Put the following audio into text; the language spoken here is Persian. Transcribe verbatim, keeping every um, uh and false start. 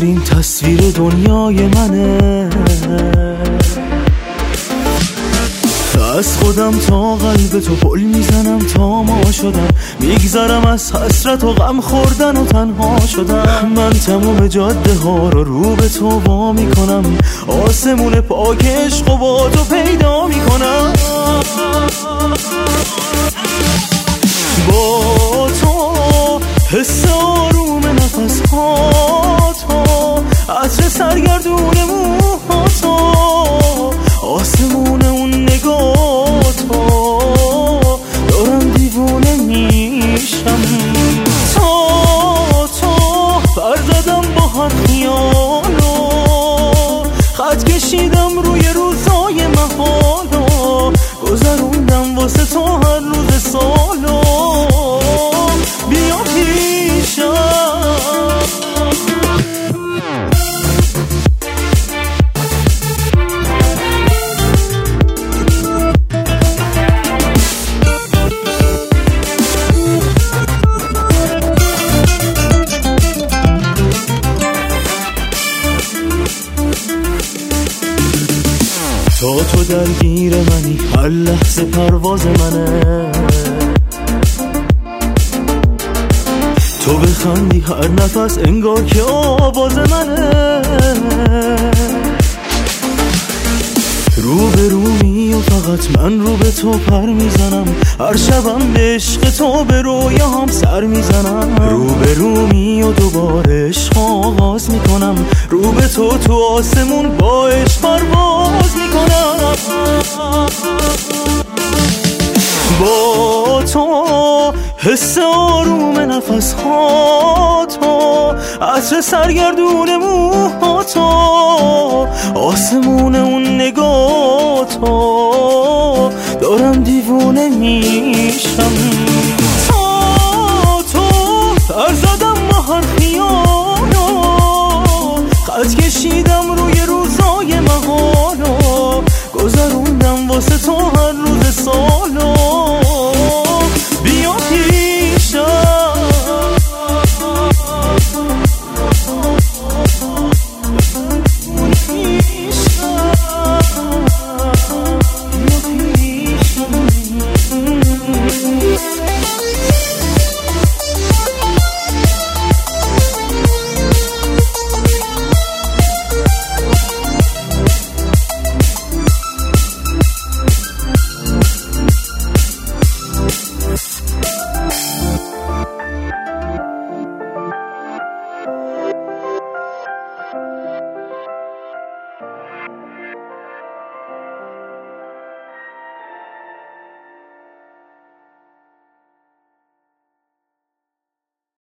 بهترین تصویر دنیای منه. از خودم تا قلب تو پل میزنم تا ما شدم، میگذرم از حسرت و غم خوردن و تنها شدم. من تموم جاده ها رو رو به تو وا میکنم، آسمون پاک عشق و با تو پیدا میکنم. با تو حس آروم نفس ها تو، عطر سرگردون موها تو، آسمون اون نگاه تو، دارم دیوونه میشم. تا تو پر زدم با هر خیالو، خط کشیدم روی روزای محالو، گذروندم واسه تو هر روز سالو. بیا پیشم تا تو درگیر منی، هر لحظه پرواز منه. تو بخندی هر نفس انگار که آواز منه. رو به رو می و فقط من رو به تو پر میزنم، هر شبم به عشق تو به رویام سر میزنم. رو به رو می و دوباره عشق آغاز میکنم، رو به تو تو آسمون با عشق پرواز میکنم. با تو حس آروم نفس ها تو، عطر سرگردون موها تو، آسمون اون